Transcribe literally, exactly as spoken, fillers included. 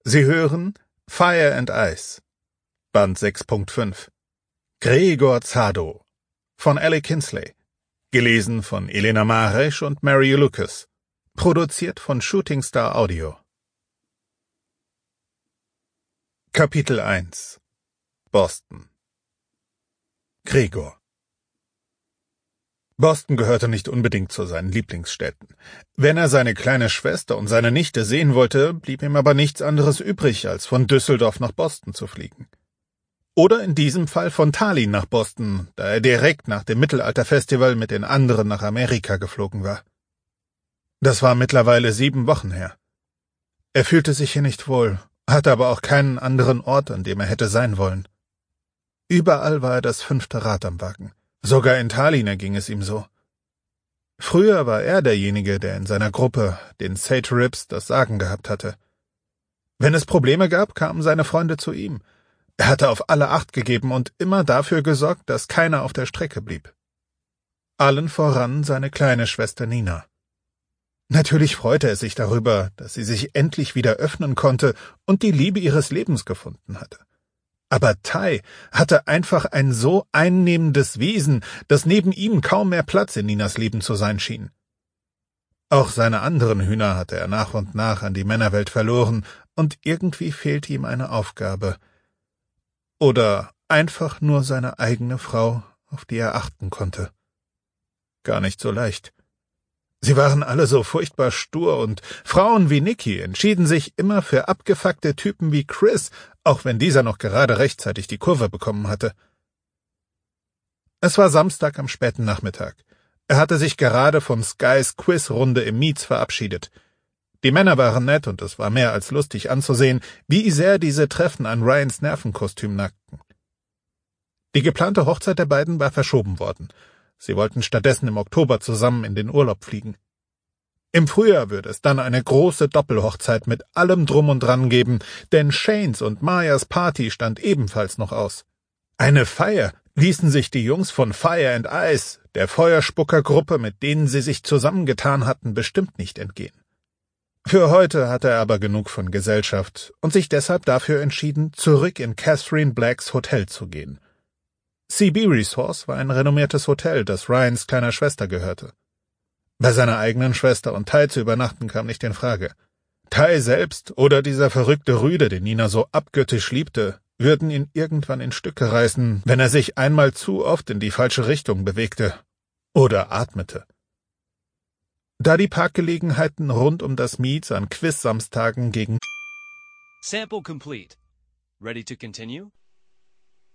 Sie hören Fire and Ice, Band sechs Punkt fünf. Gregor Zado von Ellie Kinsley, gelesen von Elena Maresch und Mary Lucas, produziert von Shooting Star Audio. Kapitel eins. Boston. Gregor. Boston gehörte nicht unbedingt zu seinen Lieblingsstädten. Wenn er seine kleine Schwester und seine Nichte sehen wollte, blieb ihm aber nichts anderes übrig, als von Düsseldorf nach Boston zu fliegen. Oder in diesem Fall von Tallinn nach Boston, da er direkt nach dem Mittelalterfestival mit den anderen nach Amerika geflogen war. Das war mittlerweile sieben Wochen her. Er fühlte sich hier nicht wohl, hatte aber auch keinen anderen Ort, an dem er hätte sein wollen. Überall war er das fünfte Rad am Wagen. Sogar in Tallinn erging es ihm so. Früher war er derjenige, der in seiner Gruppe, den Sage Rips, das Sagen gehabt hatte. Wenn es Probleme gab, kamen seine Freunde zu ihm. Er hatte auf alle Acht gegeben und immer dafür gesorgt, dass keiner auf der Strecke blieb. Allen voran seine kleine Schwester Nina. Natürlich freute er sich darüber, dass sie sich endlich wieder öffnen konnte und die Liebe ihres Lebens gefunden hatte. Aber Tai hatte einfach ein so einnehmendes Wesen, dass neben ihm kaum mehr Platz in Ninas Leben zu sein schien. Auch seine anderen Hühner hatte er nach und nach an die Männerwelt verloren, und irgendwie fehlte ihm eine Aufgabe. Oder einfach nur seine eigene Frau, auf die er achten konnte. Gar nicht so leicht. Sie waren alle so furchtbar stur, und Frauen wie Nikki entschieden sich immer für abgefuckte Typen wie Chris, auch wenn dieser noch gerade rechtzeitig die Kurve bekommen hatte. Es war Samstag am späten Nachmittag. Er hatte sich gerade von Skys Quizrunde im Meets verabschiedet. Die Männer waren nett, und es war mehr als lustig anzusehen, wie sehr diese Treffen an Ryans Nervenkostüm nackten. Die geplante Hochzeit der beiden war verschoben worden. Sie wollten stattdessen im Oktober zusammen in den Urlaub fliegen. Im Frühjahr würde es dann eine große Doppelhochzeit mit allem Drum und Dran geben, denn Shanes und Mayas Party stand ebenfalls noch aus. Eine Feier ließen sich die Jungs von Fire and Ice, der Feuerspuckergruppe, mit denen sie sich zusammengetan hatten, bestimmt nicht entgehen. Für heute hatte er aber genug von Gesellschaft und sich deshalb dafür entschieden, zurück in Catherine Blacks Hotel zu gehen. C B Resource war ein renommiertes Hotel, das Ryans kleiner Schwester gehörte. Bei seiner eigenen Schwester und Tai zu übernachten kam nicht in Frage. Tai selbst oder dieser verrückte Rüde, den Nina so abgöttisch liebte, würden ihn irgendwann in Stücke reißen, wenn er sich einmal zu oft in die falsche Richtung bewegte oder atmete. Da die Parkgelegenheiten rund um das Meets an Quiz-Samstagen gegen Sample complete. Ready to continue?